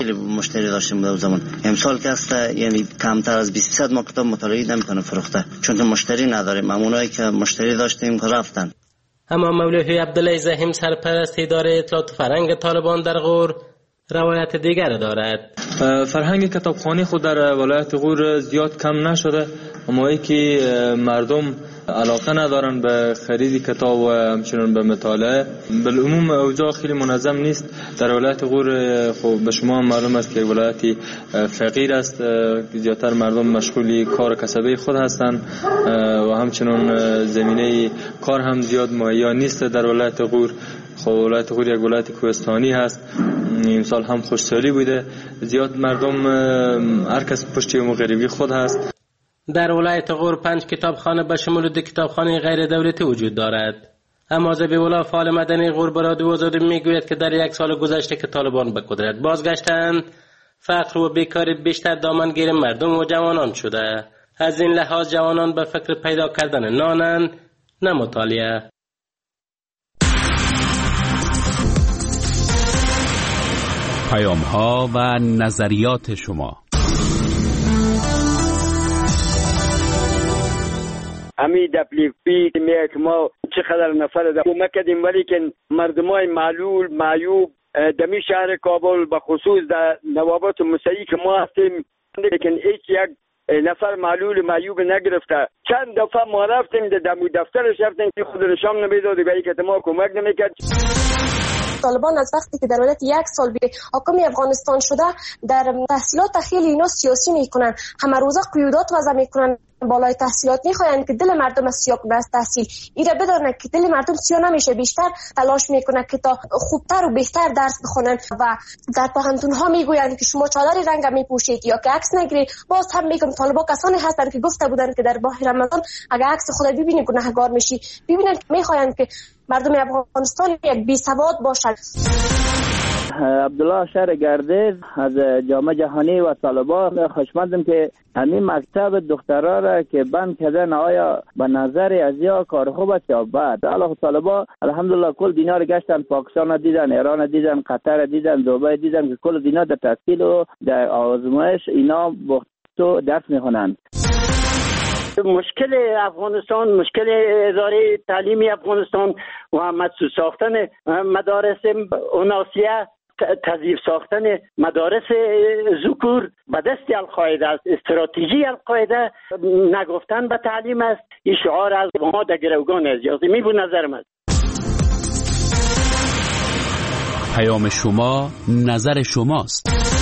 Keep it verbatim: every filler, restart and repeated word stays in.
خیلی مشتری داشتیم در زمان. امسال که است یعنی کمتر از بیست درصد ما کتاب مطالعه نمیکنه فروخته، چون که مشتری نداریم. همونایی که مشتری داشتیم رفتن. اما مولوی عبدالله زحیم سرپرست اداره اطلاعات فرهنگ طالبان در غور روایت دیگر دارد. فرهنگ کتابخوانی خود در ولایت غور زیاد کم نشده، اما ای که مردم علاقه ندارن به خرید کتاب و همچنین به مطالعه. بالعموم اوضاع خیلی منظم نیست در ولایت غور. خب به شما معلوم است که ولایتی فقیر است، زیادتر مردم مشغولی کار کسبی خود هستند و همچنین زمینه کار هم زیاد مهیا نیست در ولایت غور. خب ولایت غور یک ولایت کوهستانی هست، امسال هم خشکسالی بوده، زیاد مردم هر کس پشتی مغربی خود هست. در ولایت غور پنج کتابخانه به شمول دو کتابخانه غیر دولتی وجود دارد. اما ذبیح‌الله فعال مدنی غور به رادیو آزادی میگوید که در یک سال گذشته که طالبان به قدرت بازگشتند، فقر و بیکاری بیشتر دامنگیر مردم و جوانان شده. از این لحاظ جوانان به فکر پیدا کردن نانند، نه مطالعه. پیام‌ها و نظریات شما. امی دپلیفی میگه که ما چقدر نفر در کمک کردیم، ولی که مردمای معلول معیوب دمی شهر کابل به خصوص در نوابات مسیحی که ما هستیم، لیکن هیچ یک نفر معلول معیوب نگرفته. چند دفعه ما رفتیم در دمو دفترش رفتیم که خود نشان نمیداد، ولی که ما کمک نمیکرد. طالبان از وقتی که در مدت یک سال به حاکم افغانستان شده در تحصیلات خیلی اینا سیاسی میکنن، همه روزه قیودات وضع میکنن بالای تحصیلات، میخواین که دل مردم از سیاه کنه از تحصیل. ایره بدانه که دل مردم سیاه نمیشه، بیشتر تلاش میکنه که تا خوبتر و بهتر درس بخونن و در پوهنتون ها میگوین که شما چادر رنگ میپوشید یا که عکس نگیرید. باز هم میگم طالبا کسانی هستن که گفته بودن که در ماه رمضان اگه عکس خود ببینید گناهگار میشی. ببینن که میخواین که مردم افغانستان یک بی سواد باشند. عبدالله شهر گردیز از جامعه جهانی و طالبان خوشمندم که همین مکتب دخترها را که بند کردن، آیا به نظر از یا کار خوب است یا بد؟ الله طالبان الحمدلله کل دنیا را گشتن، پاکستان دیدن، ایران دیدن، قطر دیدن، دبی دیدن که کل دنیا در تحصیل و در آزمایش اینا بختو درس میخونند. مشکل افغانستان، مشکل اداره تعلیمی افغانستان و مدرسه ساختن مدارس اوناسیه، تضعیف ساختن مدارس ذکور به دست القاعده است. استراتژی القاعده نگفتن به تعلیم است. این شعار از ما در گروگان ازیازی می بود نظرم است. پیام شما نظر شماست.